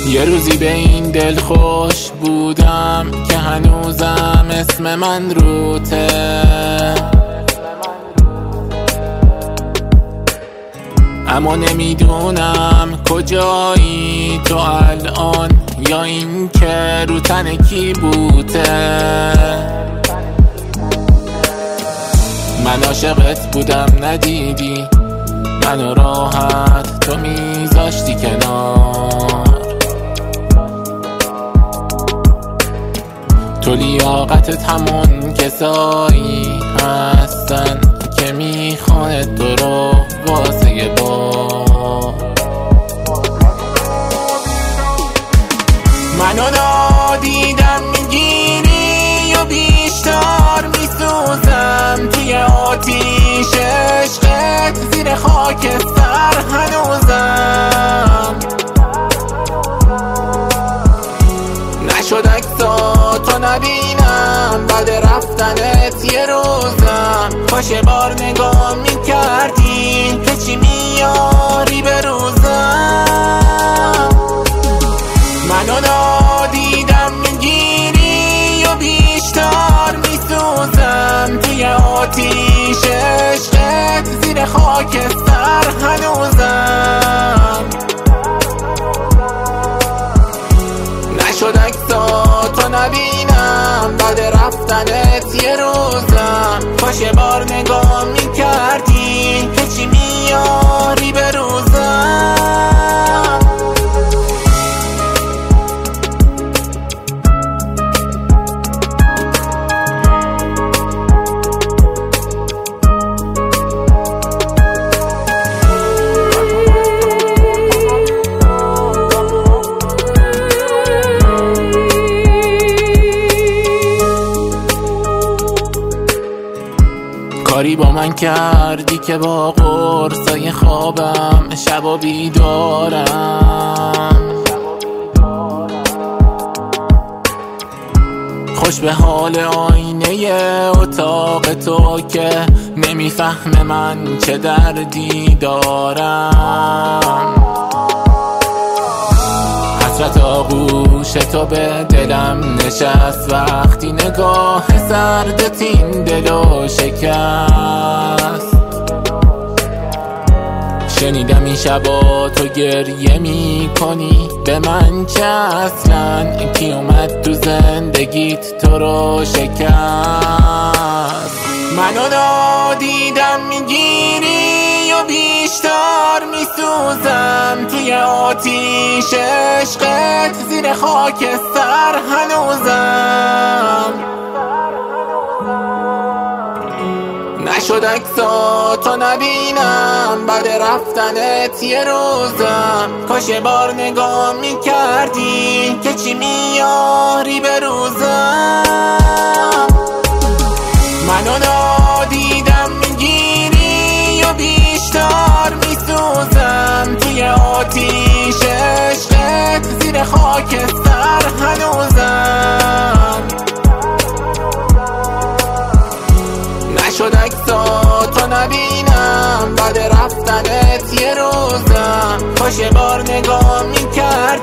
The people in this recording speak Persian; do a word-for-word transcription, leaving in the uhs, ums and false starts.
یه روزی به این دل خوش بودم که هنوزم اسم من روته، اما نمیدونم کجایی تو الان، یا این که رو تن کی بوته. من عاشقت بودم ندیدی منو راحت، تو میذاشتی کنار. تو لیاقتت همون کسایی هستن که میخوانه تو رو واسه یه بار. منو نادیدم میگیری و بیشتر میسوزم توی آتیش عشقت، زیر خاکستر هنوزم. نشد عکساتو نبینم بعد رفتنت یه روزم، کاش بار نگاه میکردی که چی میاری به روزم. منو نادیدم میگیری و بیشتر میسوزم توی آتیش عشقت، زیر خاکستر هنوزم. نشد عکساتو نبینم بعد رفتنت یه روزم، کاش بار نگاه میکردی که چی میاری به روزم. کاری با من کردی که با قرصای خوابم شبا بیدارم. خوش به حال آینه اتاق تو که نمیفهمه من چه دردی دارم. حسرت آغوش تو به دلم نشست وقتی نگاه سردت این دلو شکست. شنیدم این شبا تو گریه می کنی به من چه اصلا، کی اومد تو زندگیت تو رو شکست. منو نادیدم میگیری و بیشتر میسوزم توی آتیش عشقت، زیر خاکستر هنوزم. نشد عکساتو نبینم بعد رفتنت یه روزم، کاش بار نگاه میکردی که چی میاری به روزم. منو نادیدم میگیری و بیشتر میسوزم توی آتیش عشقت، زیر خاکستر هنوزم. نشد عکساتو نبینم بعد رفتنت یه روزم، کاش بار نگاه میکردی